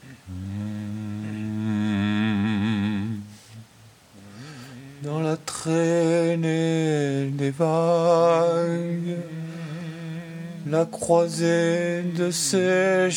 Dans la traînée des vagues, la croisée de ces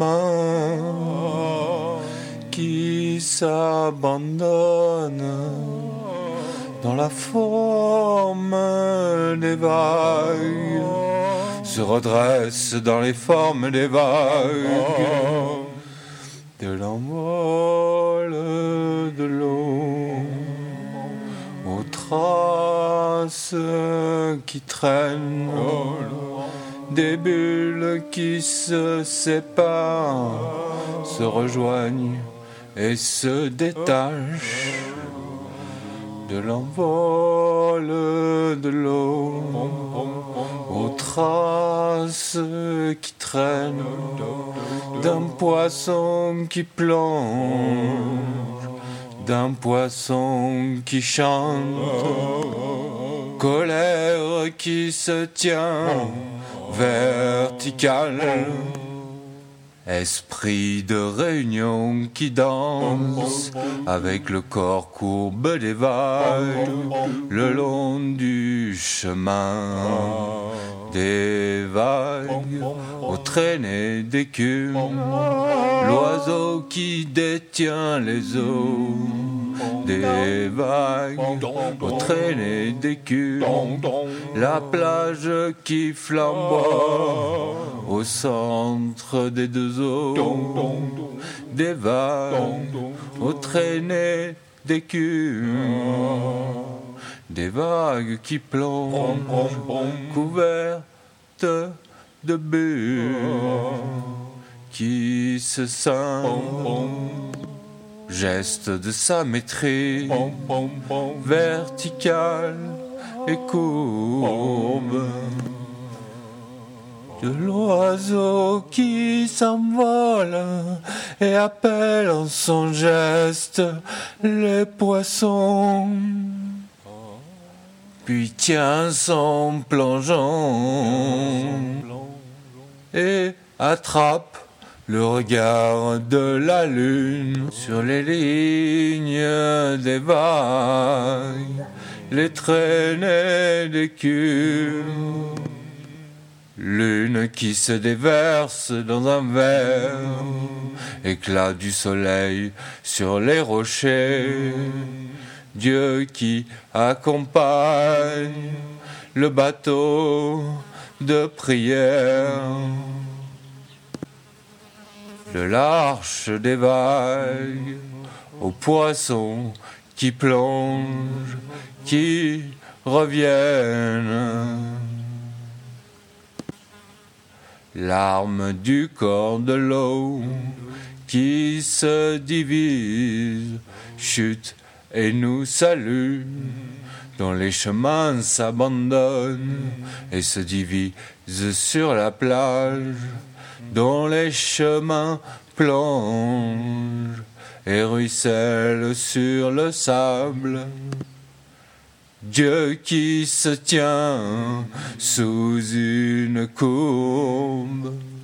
chemins qui s'abandonnent dans la forme des vagues, se redressent dans les formes des vagues, de l'envol de l'eau, aux traces qui traînent, des bulles qui se séparent, se rejoignent et se détachent, de l'envol de l'eau, aux traces qui traînent, d'un poisson qui plonge, d'un poisson qui chante, colère qui se tient verticale, esprit de réunion qui danse avec le corps courbe des vagues le long du chemin des vagues, aux traînées d'écume, l'oiseau qui détient les eaux des vagues, aux traînées d'écume, la plage qui flamboie au centre des deux eaux des vagues, aux traînées d'écume, des vagues qui plongent couvertes de bulles qui se scindent, geste de sa maîtrise verticale et courbe, de l'oiseau qui s'envole et appelle en son geste les poissons, puis tient son plongeon et attrape le regard de la lune sur les lignes des vagues, les traînées d'écume, lune qui se déverse dans un verre, éclat du soleil sur les rochers, Dieu qui accompagne le bateau de prière, de l'arche des vagues aux poissons qui plongent, qui reviennent. L'arme du corps de l'eau qui se divise, chute et nous salue, dont les chemins s'abandonnent et se divisent sur la plage, dont les chemins plongent et ruissellent sur le sable. Dieu qui se tient sous une courbe.